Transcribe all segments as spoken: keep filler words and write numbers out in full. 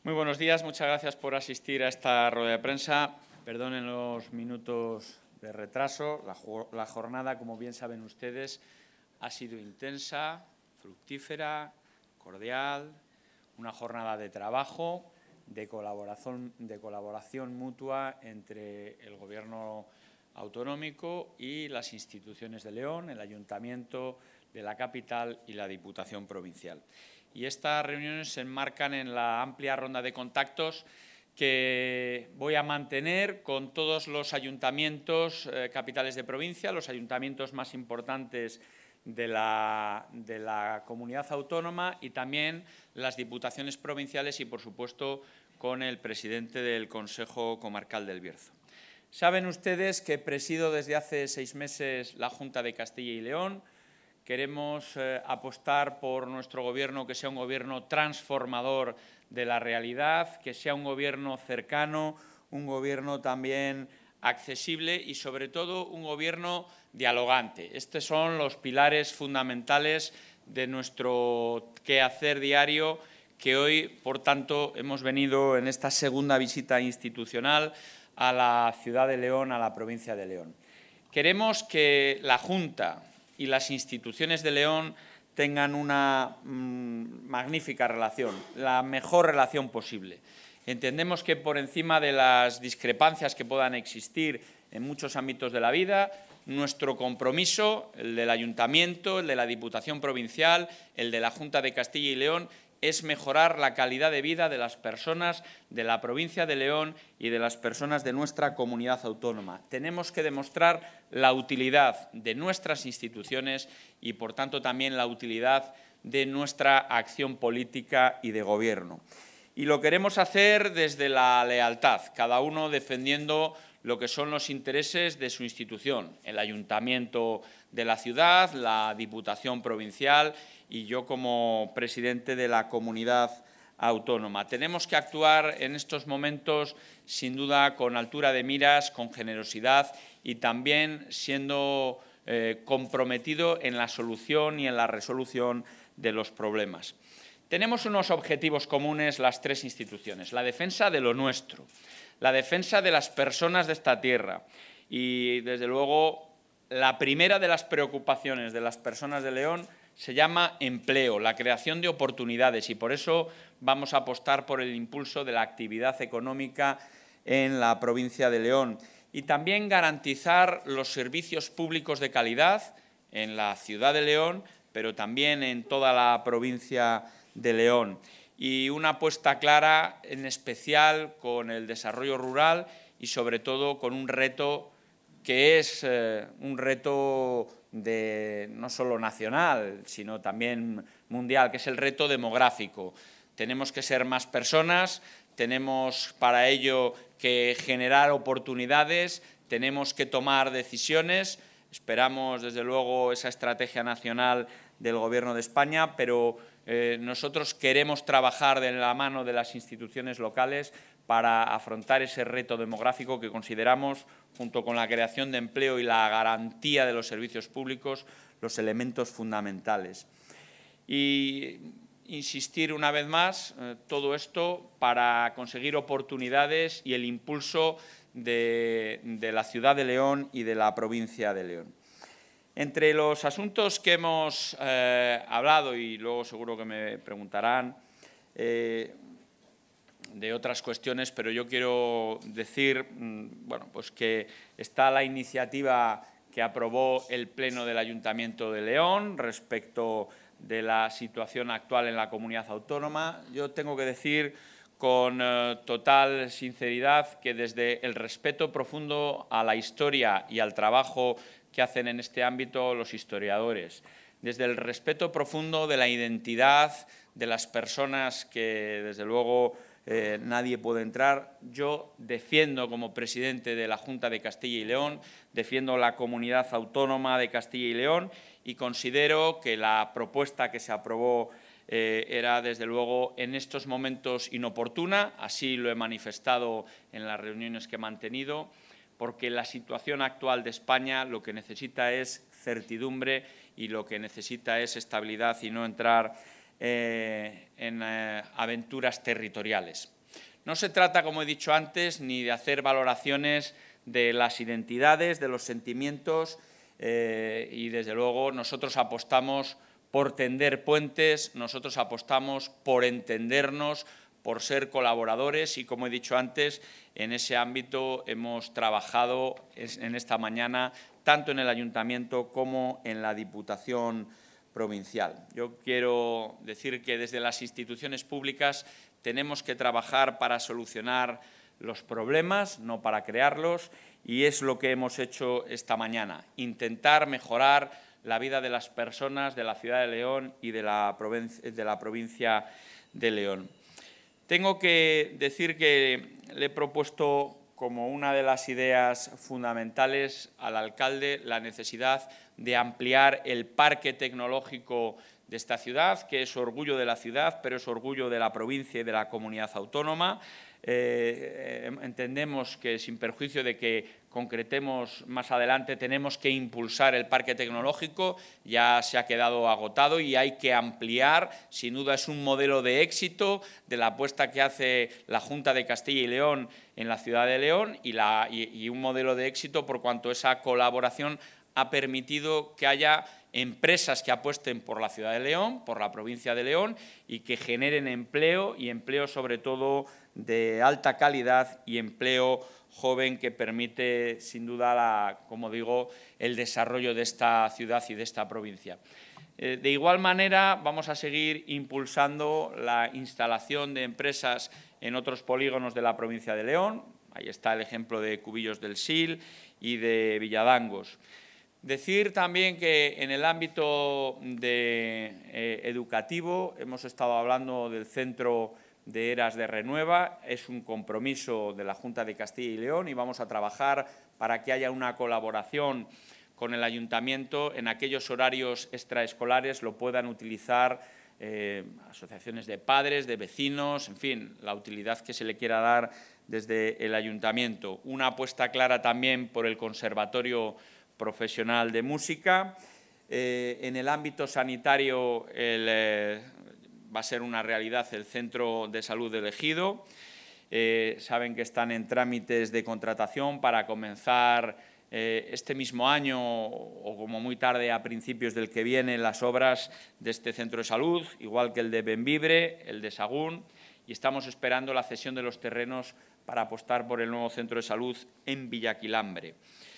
Muy buenos días, muchas gracias por asistir a esta rueda de prensa. Perdonen los minutos de retraso. La, la jornada, como bien saben ustedes, ha sido intensa, fructífera, cordial, una jornada de trabajo, de colaboración, de colaboración mutua entre el Gobierno autonómico y las instituciones de León, el Ayuntamiento de la capital y la Diputación provincial. Y estas reuniones se enmarcan en la amplia ronda de contactos que voy a mantener con todos los ayuntamientos eh, capitales de provincia, los ayuntamientos más importantes de la, de la comunidad autónoma y también las diputaciones provinciales y, por supuesto, con el presidente del Consejo Comarcal del Bierzo. Saben ustedes que presido desde hace seis meses la Junta de Castilla y León. Queremos eh, apostar por nuestro Gobierno que sea un Gobierno transformador de la realidad, que sea un Gobierno cercano, un Gobierno también accesible y, sobre todo, un Gobierno dialogante. Estos son los pilares fundamentales de nuestro quehacer diario, que hoy, por tanto, hemos venido en esta segunda visita institucional a la ciudad de León, a la provincia de León. Queremos que la Junta y las instituciones de León tengan una mmm, magnífica relación, la mejor relación posible. Entendemos que por encima de las discrepancias que puedan existir en muchos ámbitos de la vida, nuestro compromiso, el del Ayuntamiento, el de la Diputación Provincial, el de la Junta de Castilla y León, es mejorar la calidad de vida de las personas de la provincia de León y de las personas de nuestra comunidad autónoma. Tenemos que demostrar la utilidad de nuestras instituciones y, por tanto, también la utilidad de nuestra acción política y de gobierno. Y lo queremos hacer desde la lealtad, cada uno defendiendo lo que son los intereses de su institución, el Ayuntamiento de la ciudad, la Diputación Provincial y yo como presidente de la comunidad autónoma. Tenemos que actuar en estos momentos, sin duda, con altura de miras, con generosidad y también siendo eh, comprometido en la solución y en la resolución de los problemas. Tenemos unos objetivos comunes las tres instituciones: la defensa de lo nuestro, la defensa de las personas de esta tierra y, desde luego, la primera de las preocupaciones de las personas de León se llama empleo, la creación de oportunidades, y por eso vamos a apostar por el impulso de la actividad económica en la provincia de León y también garantizar los servicios públicos de calidad en la ciudad de León, pero también en toda la provincia de León. Y una apuesta clara, en especial con el desarrollo rural y, sobre todo, con un reto que es eh, un reto de, no solo nacional, sino también mundial, que es el reto demográfico. Tenemos que ser más personas, tenemos para ello que generar oportunidades, tenemos que tomar decisiones. Esperamos, desde luego, esa estrategia nacional del Gobierno de España, pero eh, nosotros queremos trabajar de la mano de las instituciones locales para afrontar ese reto demográfico que consideramos, junto con la creación de empleo y la garantía de los servicios públicos, los elementos fundamentales. Y insistir una vez más, eh, todo esto para conseguir oportunidades y el impulso de, de la ciudad de León y de la provincia de León. Entre los asuntos que hemos eh, hablado, y luego seguro que me preguntarán eh, de otras cuestiones, pero yo quiero decir bueno, pues que está la iniciativa que aprobó el Pleno del Ayuntamiento de León respecto de la situación actual en la comunidad autónoma. Yo tengo que decir con eh, total sinceridad que, desde el respeto profundo a la historia y al trabajo que hacen en este ámbito los historiadores, desde el respeto profundo de la identidad de las personas que, desde luego, eh, nadie puede entrar, yo defiendo, como presidente de la Junta de Castilla y León, defiendo la comunidad autónoma de Castilla y León y considero que la propuesta que se aprobó eh, era, desde luego, en estos momentos inoportuna. Así lo he manifestado en las reuniones que he mantenido, porque la situación actual de España lo que necesita es certidumbre y lo que necesita es estabilidad y no entrar eh, en eh, aventuras territoriales. No se trata, como he dicho antes, ni de hacer valoraciones de las identidades, de los sentimientos eh, y, desde luego, nosotros apostamos por tender puentes, nosotros apostamos por entendernos, por ser colaboradores y, como he dicho antes, en ese ámbito hemos trabajado en esta mañana tanto en el Ayuntamiento como en la Diputación Provincial. Yo quiero decir que desde las instituciones públicas tenemos que trabajar para solucionar los problemas, no para crearlos, y es lo que hemos hecho esta mañana, intentar mejorar la vida de las personas de la ciudad de León y de la provincia de, la provincia de León. Tengo que decir que le he propuesto como una de las ideas fundamentales al alcalde la necesidad de ampliar el parque tecnológico de esta ciudad, que es orgullo de la ciudad, pero es orgullo de la provincia y de la comunidad autónoma. Eh, entendemos que, sin perjuicio de que concretemos más adelante, tenemos que impulsar el parque tecnológico, ya se ha quedado agotado y hay que ampliar. Sin duda es un modelo de éxito de la apuesta que hace la Junta de Castilla y León en la ciudad de León y, la, y, y un modelo de éxito por cuanto esa colaboración ha permitido que haya empresas que apuesten por la ciudad de León, por la provincia de León y que generen empleo y empleo sobre todo de alta calidad y empleo joven que permite sin duda, la, como digo, el desarrollo de esta ciudad y de esta provincia. Eh, de igual manera vamos a seguir impulsando la instalación de empresas en otros polígonos de la provincia de León. Ahí está el ejemplo de Cubillos del Sil y de Villadangos. Decir también que en el ámbito de, eh, educativo hemos estado hablando del Centro de Eras de Renueva. Es un compromiso de la Junta de Castilla y León y vamos a trabajar para que haya una colaboración con el Ayuntamiento en aquellos horarios extraescolares, lo puedan utilizar eh, asociaciones de padres, de vecinos, en fin, la utilidad que se le quiera dar desde el Ayuntamiento. Una apuesta clara también por el Conservatorio Profesional de Música. Eh, en el ámbito sanitario el, eh, va a ser una realidad el Centro de Salud del Ejido. Eh, saben que están en trámites de contratación para comenzar eh, este mismo año o como muy tarde a principios del que viene las obras de este centro de salud, igual que el de Bembibre, el de Sagún, y estamos esperando la cesión de los terrenos para apostar por el nuevo centro de salud en Villaquilambre.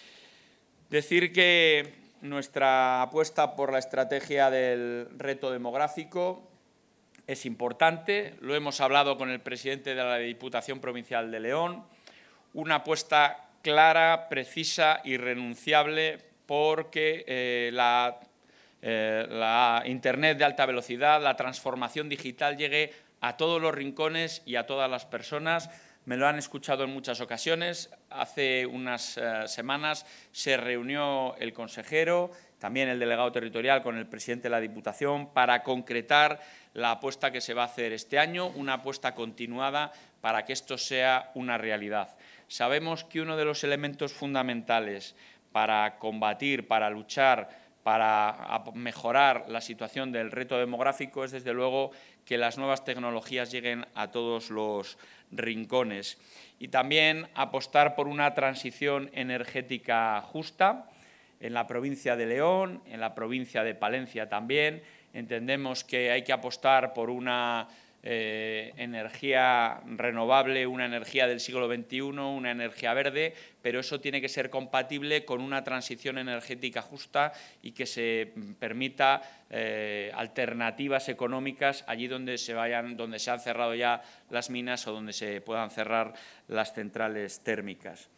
Decir que nuestra apuesta por la estrategia del reto demográfico es importante, lo hemos hablado con el presidente de la Diputación Provincial de León, una apuesta clara, precisa, irrenunciable, porque eh, la, eh, la Internet de alta velocidad, la transformación digital llegue a todos los rincones y a todas las personas. Me lo han escuchado en muchas ocasiones. Hace unas eh, semanas se reunió el consejero, también el delegado territorial con el presidente de la Diputación para concretar la apuesta que se va a hacer este año, una apuesta continuada para que esto sea una realidad. Sabemos que uno de los elementos fundamentales para combatir, para luchar, para mejorar la situación del reto demográfico es, desde luego, que las nuevas tecnologías lleguen a todos los rincones. Y también apostar por una transición energética justa en la provincia de León, en la provincia de Palencia también. Entendemos que hay que apostar por una eh, energía renovable, una energía del siglo veintiuno, una energía verde, pero eso tiene que ser compatible con una transición energética justa y que se permita eh, alternativas económicas allí donde se vayan, donde se han cerrado ya las minas o donde se puedan cerrar las centrales térmicas.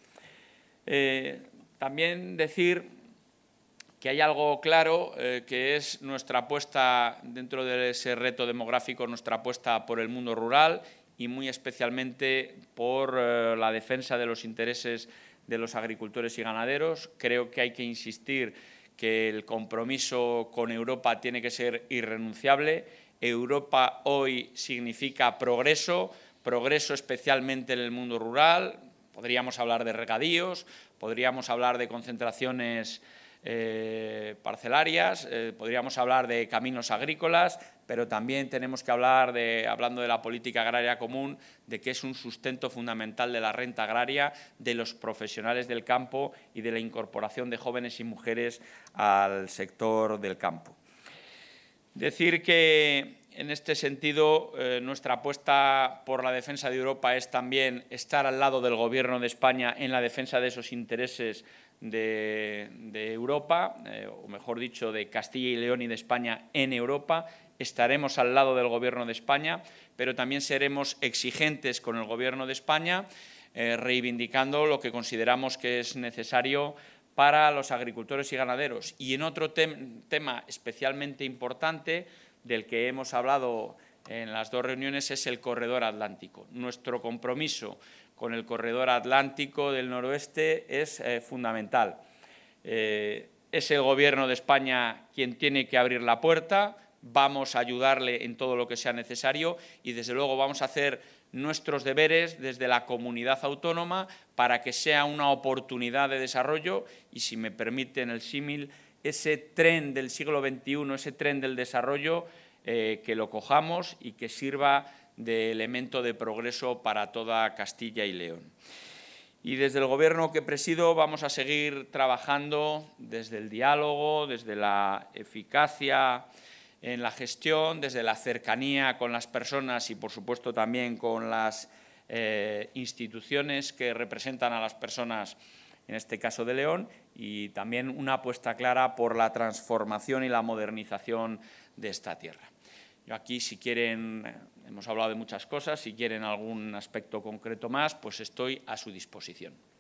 Eh, también decir que hay algo claro, eh, que es nuestra apuesta dentro de ese reto demográfico, nuestra apuesta por el mundo rural y muy especialmente por eh, la defensa de los intereses de los agricultores y ganaderos. Creo que hay que insistir que el compromiso con Europa tiene que ser irrenunciable. Europa hoy significa progreso, progreso especialmente en el mundo rural. Podríamos hablar de regadíos, podríamos hablar de concentraciones eh, parcelarias, eh, podríamos hablar de caminos agrícolas, pero también tenemos que hablar, de, hablando de la política agraria común, de que es un sustento fundamental de la renta agraria, de los profesionales del campo y de la incorporación de jóvenes y mujeres al sector del campo. Decir que, en este sentido, eh, nuestra apuesta por la defensa de Europa es también estar al lado del Gobierno de España en la defensa de esos intereses de, de Europa, eh, o mejor dicho, de Castilla y León y de España en Europa. Estaremos al lado del Gobierno de España, pero también seremos exigentes con el Gobierno de España, eh, reivindicando lo que consideramos que es necesario para los agricultores y ganaderos. Y en otro tem tema especialmente importante, del que hemos hablado en las dos reuniones, es el corredor atlántico. Nuestro compromiso con el corredor atlántico del noroeste es eh, fundamental. Eh, es el Gobierno de España quien tiene que abrir la puerta, vamos a ayudarle en todo lo que sea necesario y, desde luego, vamos a hacer nuestros deberes desde la comunidad autónoma para que sea una oportunidad de desarrollo y, si me permiten el símil, ese tren del siglo veintiuno, ese tren del desarrollo, eh, que lo cojamos y que sirva de elemento de progreso para toda Castilla y León. Y desde el Gobierno que presido vamos a seguir trabajando desde el diálogo, desde la eficacia en la gestión, desde la cercanía con las personas y, por supuesto, también con las eh, instituciones que representan a las personas, en este caso de León, y también una apuesta clara por la transformación y la modernización de esta tierra. Yo aquí, si quieren, hemos hablado de muchas cosas, si quieren algún aspecto concreto más, pues estoy a su disposición.